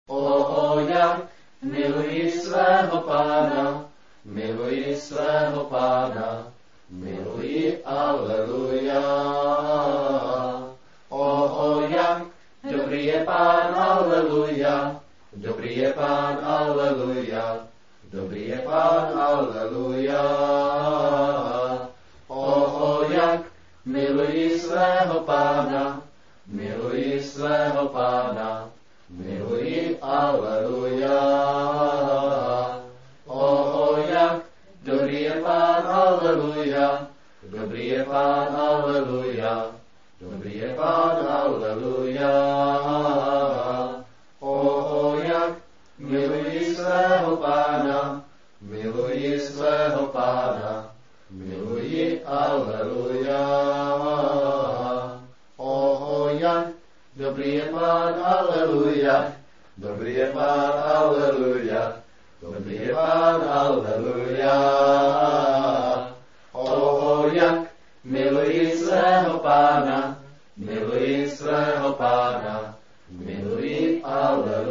jak miluji svého Pána, miluji svého Pána, miluji, aleluja. Jak dobrý je Pán, aleluja, dobrý je Pán, aleluja, dobrý je Pán, aleluja. Jak miluji svého Pána, miluji svého Pána, miluji, aleluja. Jak dobrý je Pán, aleluja, dobrý je Pán, aleluja, dobrý je Pán, aleluja. Jak miluji svého Pána, miluji svého Pána, miluji, aleluja. Jak dobrý je Pán, aleluja, dobrý je Pán, aleluja, dobrý je Pán, aleluja. Jak miluji svého Pána, miluji svého Pána, miluji, aleluja.